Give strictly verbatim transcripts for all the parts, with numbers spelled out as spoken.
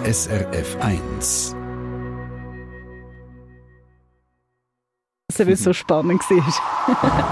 S R F eins. Weil es so spannend war.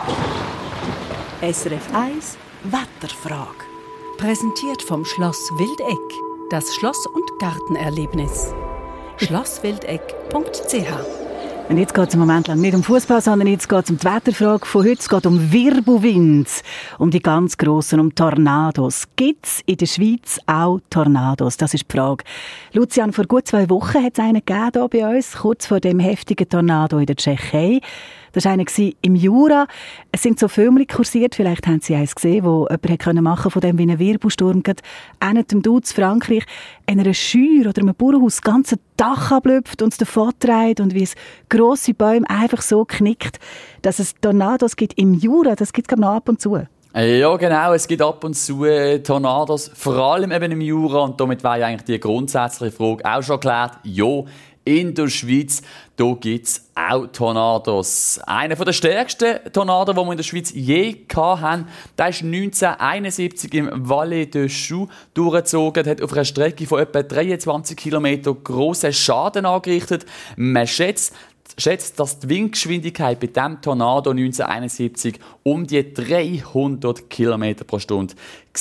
S R F eins Wetterfrage. Präsentiert vom Schloss Wildeck. Das Schloss- und Gartenerlebnis. schloss wildeck punkt c h. Und jetzt geht es im Moment lang nicht um Fußball, sondern jetzt geht es um die Wetterfrage von heute. Es geht um Wirbelwind, um die ganz grossen, um Tornados. Gibt es in der Schweiz auch Tornados? Das ist die Frage. Lucian, vor gut zwei Wochen hat es einen gegeben hier bei uns, kurz vor dem heftigen Tornado in der Tschechei. Das war einer im Jura. Es sind so Filme kursiert, vielleicht haben Sie eins gesehen, wo jemand machen konnte von dem, wie ein Wirbelsturm geht, einem dem Dutz Frankreich, einer Scheuer oder einem Bauernhaus das ganze Dach ablöpft und es davon-trägt und wie es grosse Bäume einfach so knickt, dass es Tornados gibt im Jura. Das gibt es noch ab und zu. Ja, genau. Es gibt ab und zu Tornados, vor allem eben im Jura. Und damit wäre ja eigentlich die grundsätzliche Frage auch schon geklärt. Ja, in der Schweiz, da gibt es auch Tornados. Einer der stärksten Tornados, die wir in der Schweiz je hatten, der ist neunzehnhunderteinundsiebzig im Valais de Joux durchgezogen, hat auf einer Strecke von etwa dreiundzwanzig Kilometern grossen Schaden angerichtet. Man schätzt, schätzt, dass die Windgeschwindigkeit bei diesem Tornado neunzehnhunderteinundsiebzig um die dreihundert Kilometer pro Stunde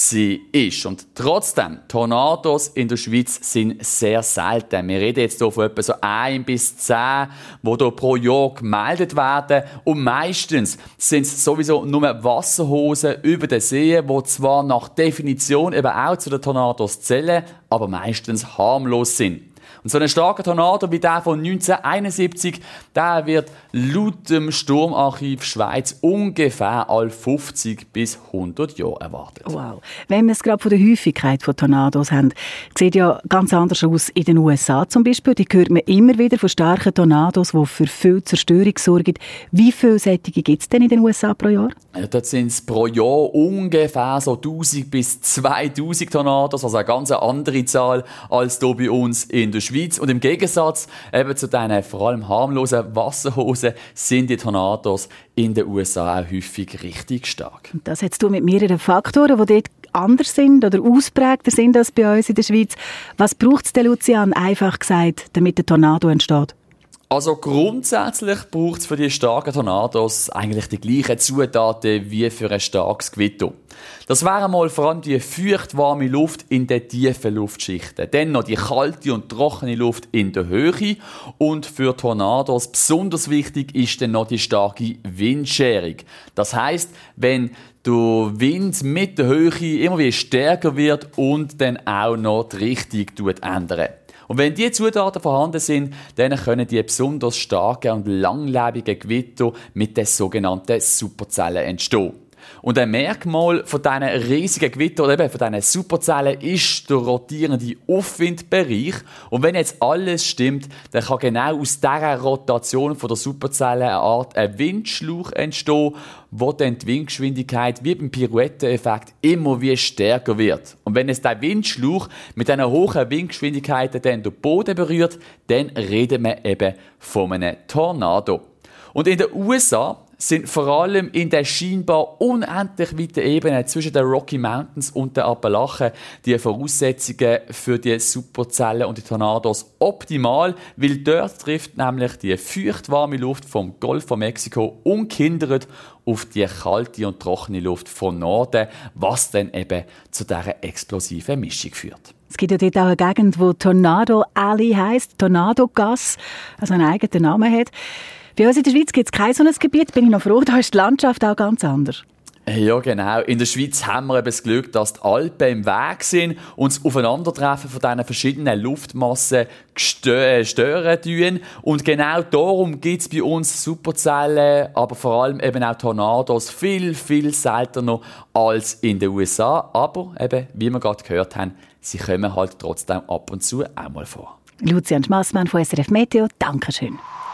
war. Und trotzdem, Tornados in der Schweiz sind sehr selten. Wir reden jetzt hier von etwa so ein bis zehn, die hier pro Jahr gemeldet werden. Und meistens sind es sowieso nur Wasserhosen über den See, die zwar nach Definition eben auch zu den Tornados zählen, aber meistens harmlos sind. Und so ein starker Tornado wie der von neunzehnhunderteinundsiebzig, der wird laut dem Sturmarchiv Schweiz ungefähr alle fünfzig bis hundert Jahre erwartet. Wow. Wenn wir es gerade von der Häufigkeit von Tornados haben, sieht ja ganz anders aus in den U S A zum Beispiel. Die hört man immer wieder von starken Tornados, die für viel Zerstörung sorgen. Wie viele solche gibt es denn in den U S A pro Jahr? Ja, dort sind es pro Jahr ungefähr so tausend bis zweitausend Tornados, also eine ganz andere Zahl als hier bei uns in der Schweiz. Und im Gegensatz eben zu diesen vor allem harmlosen Wasserhosen sind die Tornados in den U S A auch häufig richtig stark. Und das hat zu tun mit mehreren Faktoren, die dort anders sind oder ausprägter sind als bei uns in der Schweiz. Was braucht es denn, Lucian, einfach gesagt, damit der Tornado entsteht? Also grundsätzlich braucht es für die starken Tornados eigentlich die gleichen Zutaten wie für ein starkes Gewitter. Das wäre mal vor allem die feuchtwarme Luft in den tiefen Luftschichten. Dann noch die kalte und trockene Luft in der Höhe. Und für Tornados besonders wichtig ist dann noch die starke Windscherung. Das heisst, wenn der Wind mit der Höhe immer wieder stärker wird und dann auch noch die Richtung ändert. Und wenn diese Zutaten vorhanden sind, dann können die besonders starken und langlebigen Gewitter mit den sogenannten Superzellen entstehen. Und ein Merkmal von diesen riesigen Gewittern oder eben von diesen Superzellen ist der rotierende Aufwindbereich. Und wenn jetzt alles stimmt, dann kann genau aus dieser Rotation von der Superzelle eine Art ein Windschlauch entstehen, wo dann die Windgeschwindigkeit wie beim Pirouetteneffekt immer wie stärker wird. Und wenn es der Windschlauch mit einer hohen Windgeschwindigkeit dann den Boden berührt, dann redet man eben von einem Tornado. Und in den U S A sind vor allem in der scheinbar unendlich weiten Ebene zwischen den Rocky Mountains und den Appalachen die Voraussetzungen für die Superzellen und die Tornados optimal, weil dort trifft nämlich die feuchtwarme Luft vom Golf von Mexiko ungehindert auf die kalte und trockene Luft vom Norden, was dann eben zu dieser explosiven Mischung führt. Es gibt ja dort auch eine Gegend, die Tornado Alley heisst, Tornado-Gasse, also einen eigenen Namen hat. Bei uns in der Schweiz gibt es kein solches Gebiet, bin ich noch froh, da ist die Landschaft auch ganz anders. Ja, genau. In der Schweiz haben wir eben das Glück, dass die Alpen im Weg sind und das Aufeinandertreffen von diesen verschiedenen Luftmassen stö- stören tun. Und genau darum gibt es bei uns Superzellen, aber vor allem eben auch Tornados viel, viel seltener als in den U S A. Aber eben, wie wir gerade gehört haben, sie kommen halt trotzdem ab und zu auch mal vor. Lucian Schmassmann von S R F Meteo, Dankeschön.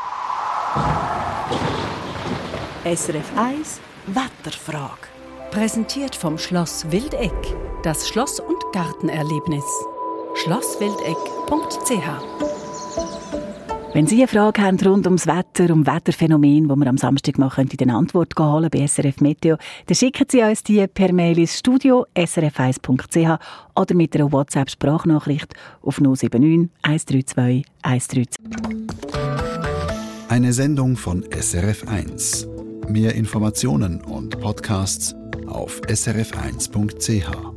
S R F eins Wetterfrage. Präsentiert vom Schloss Wildeck. Das Schloss- und Gartenerlebnis. schloss wildeck punkt c h. Wenn Sie eine Frage haben rund ums Wetter, um Wetterphänomen, wo wir am Samstag mal in den Antwort holen bei S R F Meteo, dann schicken Sie uns die per Mail ins Studio s r f eins punkt c h oder mit einer WhatsApp-Sprachnachricht auf null sieben neun eins drei zwei eins drei zwei. Eine Sendung von S R F eins. Mehr Informationen und Podcasts auf s r f eins punkt c h.